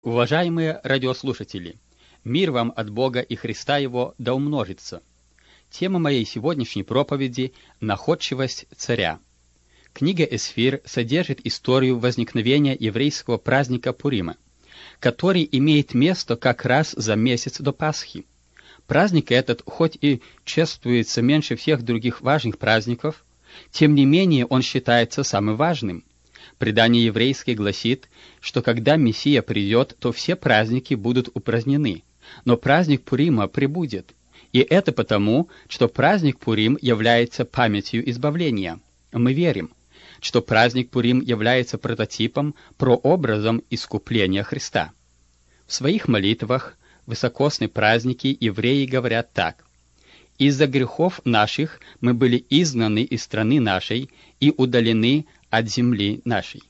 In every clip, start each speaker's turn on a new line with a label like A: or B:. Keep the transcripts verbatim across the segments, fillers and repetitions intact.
A: Уважаемые радиослушатели, мир вам от Бога и Христа Его да умножится. Тема моей сегодняшней проповеди – находчивость царя. Книга Эсфир содержит историю возникновения еврейского праздника Пурима, который имеет место как раз за месяц до Пасхи. Праздник этот, хоть и чествуется меньше всех других важных праздников, тем не менее он считается самым важным. Предание еврейское гласит, что когда Мессия придет, то все праздники будут упразднены, но праздник Пурима прибудет. И это потому, что праздник Пурим является памятью избавления. Мы верим, что праздник Пурим является прототипом, прообразом искупления Христа. В своих молитвах в высокосные праздники евреи говорят так: «Из-за грехов наших мы были изгнаны из страны нашей и удалены от земли нашей».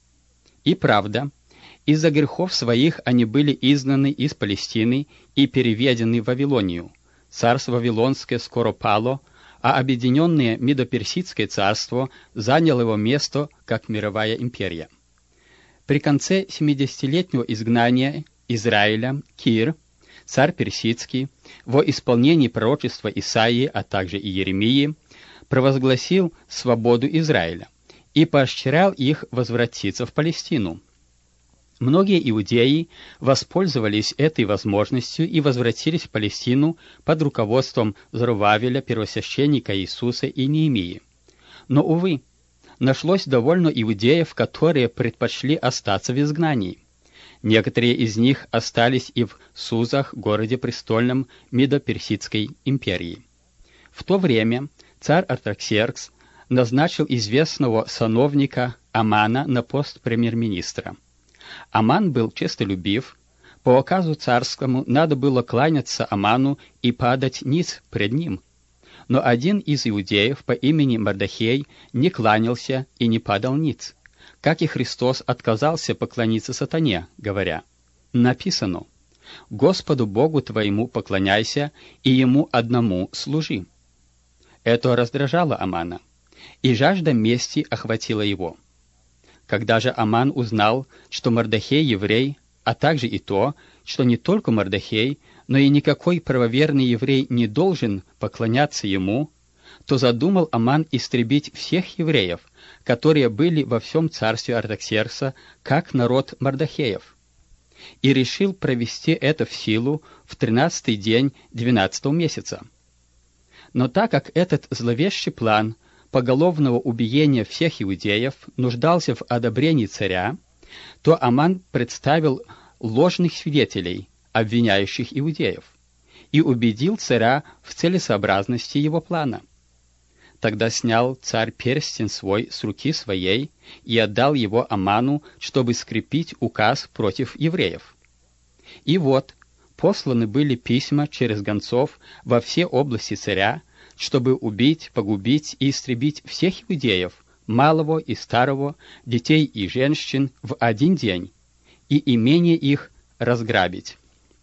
A: И правда, из-за грехов своих они были изгнаны из Палестины и переведены в Вавилонию. Царство Вавилонское скоро пало, а объединенное Медоперсидское царство заняло его место как мировая империя. При конце семидесятилетнего изгнания Израиля Кир, царь персидский, во исполнении пророчества Исаии, а также и Иеремии, провозгласил свободу Израиля и поощрял их возвратиться в Палестину. Многие иудеи воспользовались этой возможностью и возвратились в Палестину под руководством Зоровавеля, первосвященника Иисуса и Неемии. Но, увы, нашлось довольно иудеев, которые предпочли остаться в изгнании. Некоторые из них остались и в Сузах, городе престольном Медоперсидской империи. В то время царь Артаксеркс назначил известного сановника Амана на пост премьер-министра. Аман был честолюбив, по указу царскому надо было кланяться Аману и падать ниц пред ним. Но один из иудеев по имени Мордохей не кланялся и не падал ниц, как и Христос отказался поклониться сатане, говоря: «Написано: Господу Богу твоему поклоняйся и Ему одному служи». Это раздражало Амана, и жажда мести охватила его. Когда же Аман узнал, что Мордохей еврей, а также и то, что не только Мордохей, но и никакой правоверный еврей не должен поклоняться ему, то задумал Аман истребить всех евреев, которые были во всем царстве Артаксеркса, как народ Мордохеев, и решил провести это в силу в тринадцатый день двенадцатого месяца. Но так как этот зловещий план поголовного убиения всех иудеев нуждался в одобрении царя, то Аман представил ложных свидетелей, обвиняющих иудеев, и убедил царя в целесообразности его плана. Тогда снял царь перстень свой с руки своей и отдал его Аману, чтобы скрепить указ против евреев. И вот, посланы были письма через гонцов во все области царя, чтобы убить, погубить и истребить всех иудеев, малого и старого, детей и женщин, в один день, и имение их разграбить.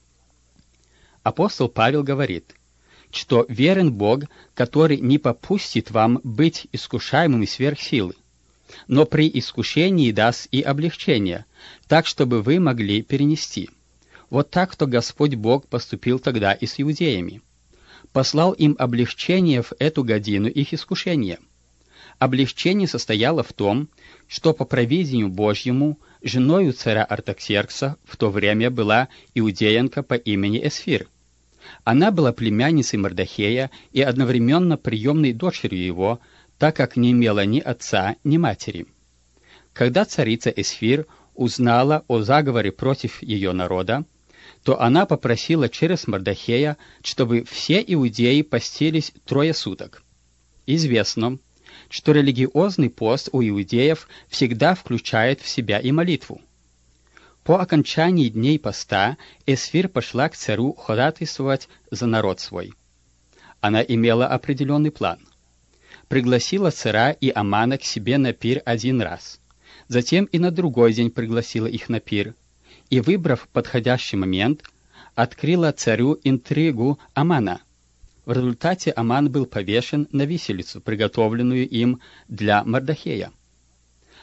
A: Апостол Павел говорит, что верен Бог, который не попустит вам быть искушаемыми сверх силы, но при искушении даст и облегчение, так, чтобы вы могли перенести. Вот так-то Господь Бог поступил тогда и с иудеями. Послал им облегчение в эту годину их искушения. Облегчение состояло в том, что по провидению Божьему женою царя Артаксеркса в то время была иудеянка по имени Эсфир. Она была племянницей Мордохея и одновременно приемной дочерью его, так как не имела ни отца, ни матери. Когда царица Эсфир узнала о заговоре против ее народа, то она попросила через Мордохея, чтобы все иудеи постились трое суток. Известно, что религиозный пост у иудеев всегда включает в себя и молитву. По окончании дней поста Эсфир пошла к царю ходатайствовать за народ свой. Она имела определенный план. Пригласила царя и Амана к себе на пир один раз, затем и на другой день пригласила их на пир, и, выбрав подходящий момент, открыла царю интригу Амана. В результате Аман был повешен на виселицу, приготовленную им для Мордохея.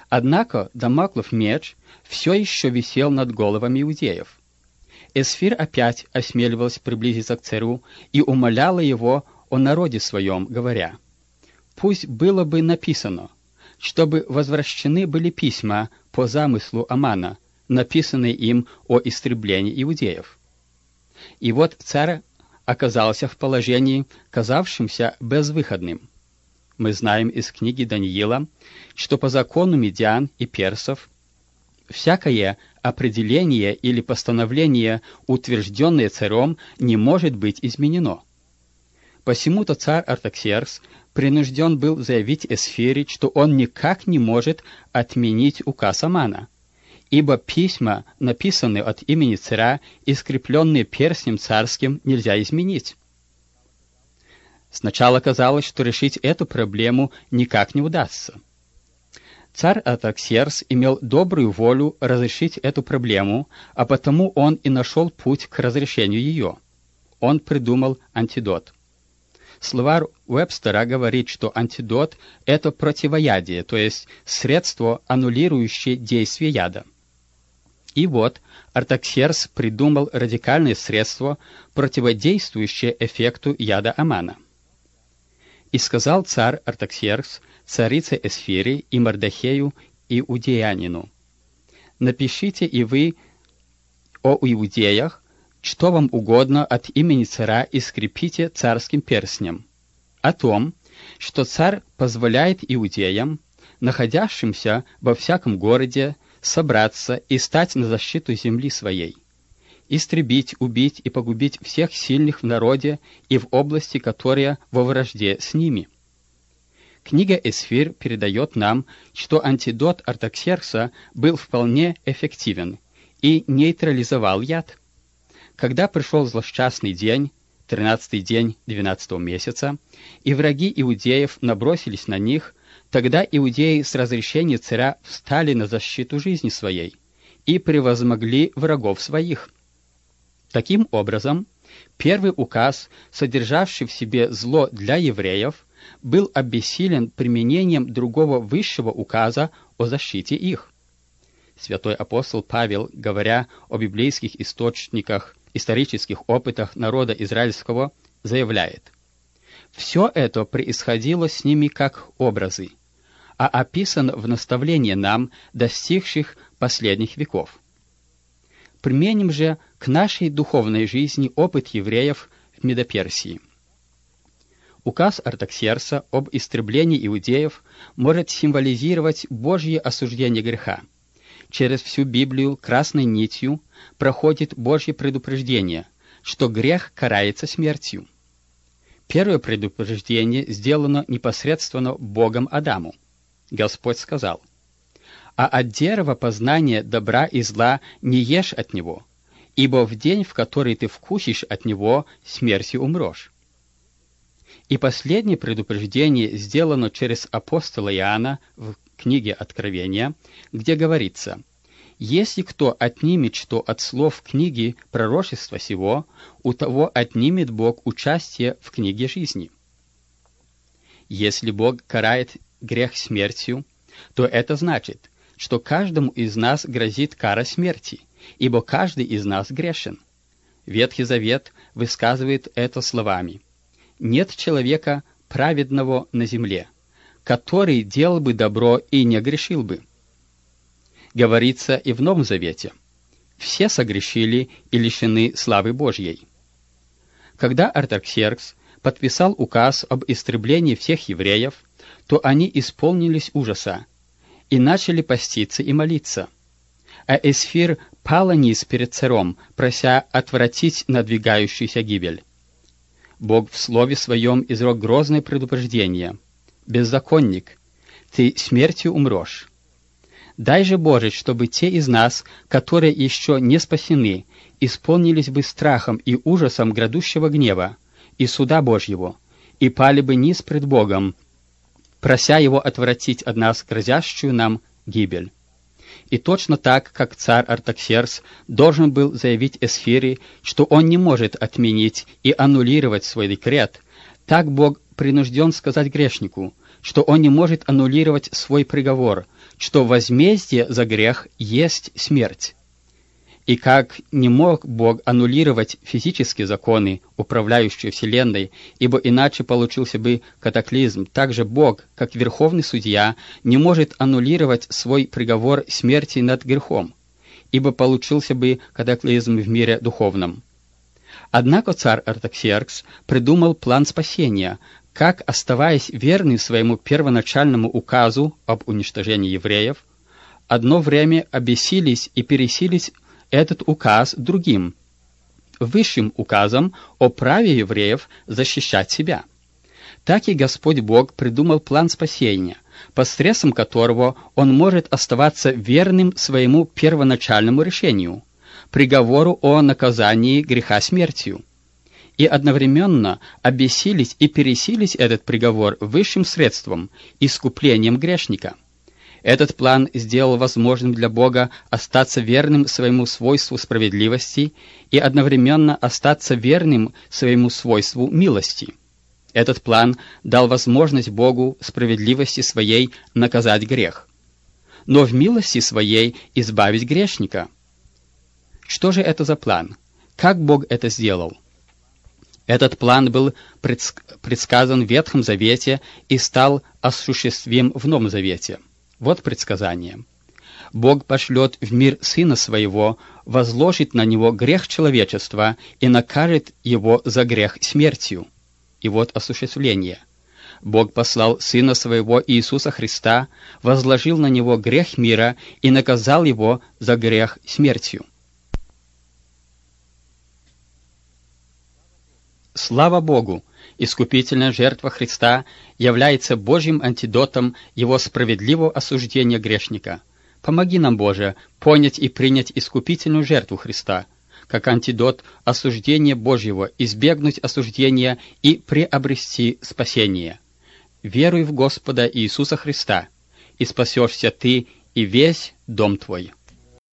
A: Однако Дамоклов меч все еще висел над головами иудеев. Эсфир опять осмеливалась приблизиться к царю и умоляла его о народе своем, говоря: «Пусть было бы написано, чтобы возвращены были письма по замыслу Амана, написанные им о истреблении иудеев». И вот царь оказался в положении, казавшемся безвыходным. Мы знаем из книги Даниила, что по закону медиан и персов всякое определение или постановление, утвержденное царем, не может быть изменено. Посему-то царь Артаксеркс принужден был заявить Эсфире, что он никак не может отменить указ Амана, ибо письма, написанные от имени царя и скрепленные перстнем царским, нельзя изменить. Сначала казалось, что решить эту проблему никак не удастся. Царь Артаксеркс имел добрую волю разрешить эту проблему, а потому он и нашел путь к разрешению ее. Он придумал антидот. Словарь Уэбстера говорит, что антидот — это противоядие, то есть средство, аннулирующее действие яда. И вот Артаксеркс придумал радикальное средство, противодействующее эффекту яда Амана. «И сказал царь Артаксеркс царице Эсфире и Мордехею иудеянину: напишите и вы о иудеях, что вам угодно от имени царя, и скрепите царским перстнем, о том, что царь позволяет иудеям, находящимся во всяком городе, собраться и стать на защиту земли своей, истребить, убить и погубить всех сильных в народе и в области, которая во вражде с ними». Книга Эсфир передает нам, что антидот Артаксеркса был вполне эффективен и нейтрализовал яд. Когда пришел злосчастный день, тринадцатый день двенадцатого месяца, и враги иудеев набросились на них, тогда иудеи с разрешения царя встали на защиту жизни своей и превозмогли врагов своих. Таким образом, первый указ, содержавший в себе зло для евреев, был обессилен применением другого высшего указа о защите их. Святой апостол Павел, говоря о библейских источниках, исторических опытах народа израильского, заявляет: «Все это происходило с ними как образы, а описано в наставлении нам, достигших последних веков». Применим же к нашей духовной жизни опыт евреев в Медоперсии. Указ Артаксеркса об истреблении иудеев может символизировать Божье осуждение греха. Через всю Библию красной нитью проходит Божье предупреждение, что грех карается смертью. Первое предупреждение сделано непосредственно Богом Адаму. Господь сказал: «А от дерева познания добра и зла не ешь от него, ибо в день, в который ты вкусишь от него, смертью умрешь». И последнее предупреждение сделано через апостола Иоанна в книге Откровения, где говорится: «Если кто отнимет что от слов книги пророчества сего, у того отнимет Бог участие в книге жизни». Если Бог карает грех смертью, то это значит, что каждому из нас грозит кара смерти, ибо каждый из нас грешен. Ветхий Завет высказывает это словами: «Нет человека праведного на земле, который делал бы добро и не грешил бы». Говорится и в Новом Завете: «Все согрешили и лишены славы Божьей». Когда Артаксеркс подписал указ об истреблении всех евреев, то они исполнились ужаса и начали поститься и молиться. А Эсфир пала низ перед царем, прося отвратить надвигающуюся гибель. Бог в Слове Своем изрек грозное предупреждение: «Беззаконник, ты смертью умрешь». Дай же, Боже, чтобы те из нас, которые еще не спасены, исполнились бы страхом и ужасом грядущего гнева и суда Божьего, и пали бы низ пред Богом, прося Его отвратить от нас грозящую нам гибель. И точно так, как царь Артаксеркс должен был заявить Эсфире, что он не может отменить и аннулировать свой декрет, так Бог принужден сказать грешнику, что он не может аннулировать свой приговор, что возмездие за грех есть смерть. И как не мог Бог аннулировать физические законы, управляющие Вселенной, ибо иначе получился бы катаклизм, так же Бог, как верховный судья, не может аннулировать свой приговор смерти над грехом, ибо получился бы катаклизм в мире духовном. Однако царь Артаксеркс придумал план спасения, как, оставаясь верным своему первоначальному указу об уничтожении евреев, одно время обессились и пересилить этот указ другим, высшим указом о праве евреев защищать себя. Так и Господь Бог придумал план спасения, посредством которого Он может оставаться верным своему первоначальному решению, приговору о наказании греха смертью, и одновременно обессилить и пересилить этот приговор высшим средством, искуплением грешника. Этот план сделал возможным для Бога остаться верным своему свойству справедливости и одновременно остаться верным своему свойству милости. Этот план дал возможность Богу справедливости своей наказать грех, но в милости своей избавить грешника. Что же это за план? Как Бог это сделал? Этот план был предсказан в Ветхом Завете и стал осуществим в Новом Завете. Вот предсказание. Бог пошлет в мир Сына Своего, возложит на Него грех человечества и накажет его за грех смертью. И вот осуществление. Бог послал Сына Своего Иисуса Христа, возложил на Него грех мира и наказал Его за грех смертью. Слава Богу! Искупительная жертва Христа является Божьим антидотом Его справедливого осуждения грешника. Помоги нам, Боже, понять и принять искупительную жертву Христа, как антидот осуждения Божьего, избегнуть осуждения и приобрести спасение. Веруй в Господа Иисуса Христа, и спасешься ты и весь дом твой.